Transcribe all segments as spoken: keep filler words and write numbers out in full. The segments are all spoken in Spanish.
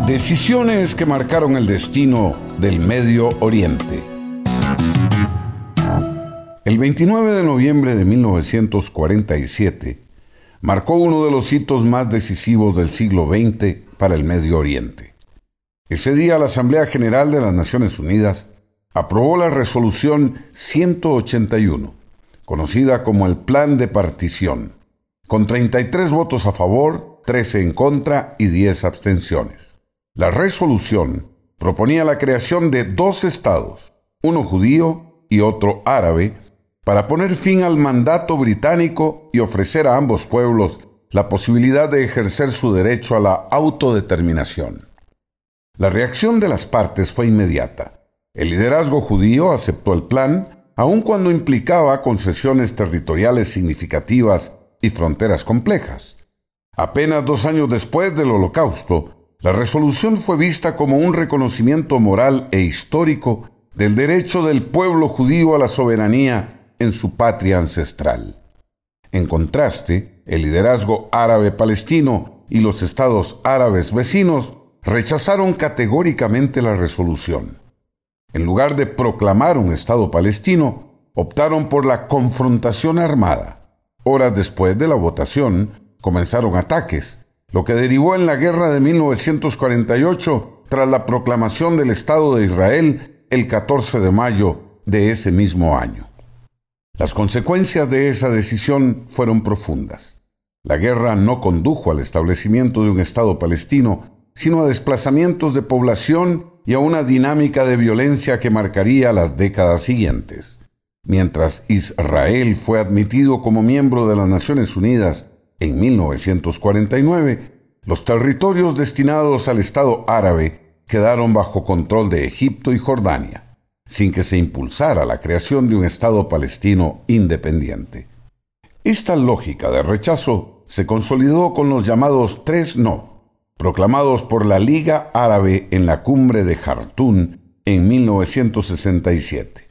Decisiones que marcaron el destino del Medio Oriente. El veintinueve de noviembre de mil novecientos cuarenta y siete marcó uno de los hitos más decisivos del siglo veinte para el Medio Oriente. Ese día la Asamblea General de las Naciones Unidas aprobó la resolución ciento ochenta y uno, conocida como el Plan de Partición, con treinta y tres votos a favor, trece en contra y diez abstenciones. La resolución proponía la creación de dos estados, uno judío y otro árabe, para poner fin al mandato británico y ofrecer a ambos pueblos la posibilidad de ejercer su derecho a la autodeterminación. La reacción de las partes fue inmediata. El liderazgo judío aceptó el plan, aun cuando implicaba concesiones territoriales significativas y fronteras complejas. Apenas dos años después del Holocausto, la resolución fue vista como un reconocimiento moral e histórico del derecho del pueblo judío a la soberanía en su patria ancestral. En contraste, el liderazgo árabe palestino y los estados árabes vecinos rechazaron categóricamente la resolución. En lugar de proclamar un estado palestino, optaron por la confrontación armada. Horas después de la votación, comenzaron ataques, lo que derivó en la guerra de mil novecientos cuarenta y ocho tras la proclamación del Estado de Israel el catorce de mayo de ese mismo año. Las consecuencias de esa decisión fueron profundas. La guerra no condujo al establecimiento de un Estado palestino, sino a desplazamientos de población y a una dinámica de violencia que marcaría las décadas siguientes. Mientras Israel fue admitido como miembro de las Naciones Unidas en mil novecientos cuarenta y nueve, los territorios destinados al Estado árabe quedaron bajo control de Egipto y Jordania, sin que se impulsara la creación de un Estado palestino independiente. Esta lógica de rechazo se consolidó con los llamados tres no, proclamados por la Liga Árabe en la cumbre de Jartún en mil novecientos sesenta y siete.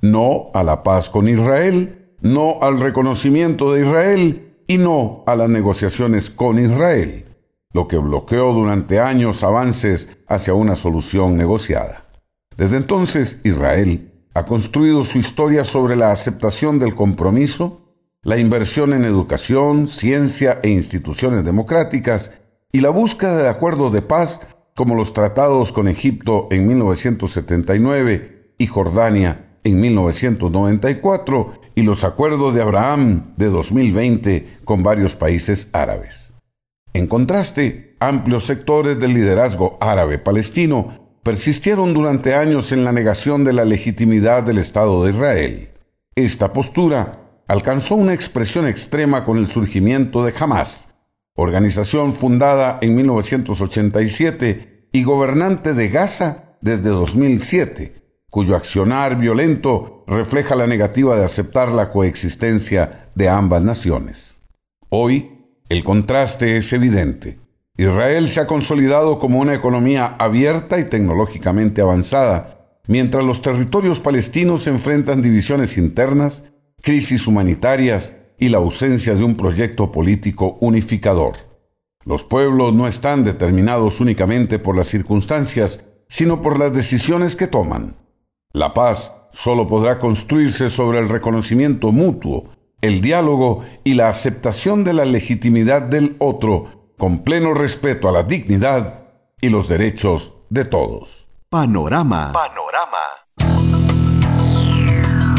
No a la paz con Israel, no al reconocimiento de Israel y no a las negociaciones con Israel, lo que bloqueó durante años avances hacia una solución negociada. Desde entonces, Israel ha construido su historia sobre la aceptación del compromiso, la inversión en educación, ciencia e instituciones democráticas y la búsqueda de acuerdos de paz como los tratados con Egipto en mil novecientos setenta y nueve y Jordania en mil novecientos noventa y cuatro y los acuerdos de Abraham de dos mil veinte con varios países árabes. En contraste, amplios sectores del liderazgo árabe palestino persistieron durante años en la negación de la legitimidad del Estado de Israel. Esta postura alcanzó una expresión extrema con el surgimiento de Hamás, organización fundada en mil novecientos ochenta y siete y gobernante de Gaza desde dos mil siete, cuyo accionar violento refleja la negativa de aceptar la coexistencia de ambas naciones. Hoy, el contraste es evidente. Israel se ha consolidado como una economía abierta y tecnológicamente avanzada, mientras los territorios palestinos enfrentan divisiones internas, crisis humanitarias y la ausencia de un proyecto político unificador. Los pueblos no están determinados únicamente por las circunstancias, sino por las decisiones que toman. La paz solo podrá construirse sobre el reconocimiento mutuo, el diálogo y la aceptación de la legitimidad del otro, con pleno respeto a la dignidad y los derechos de todos. Panorama. Panorama.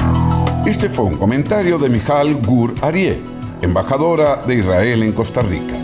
Este fue un comentario de Michal Gur Aryeh, embajadora de Israel en Costa Rica.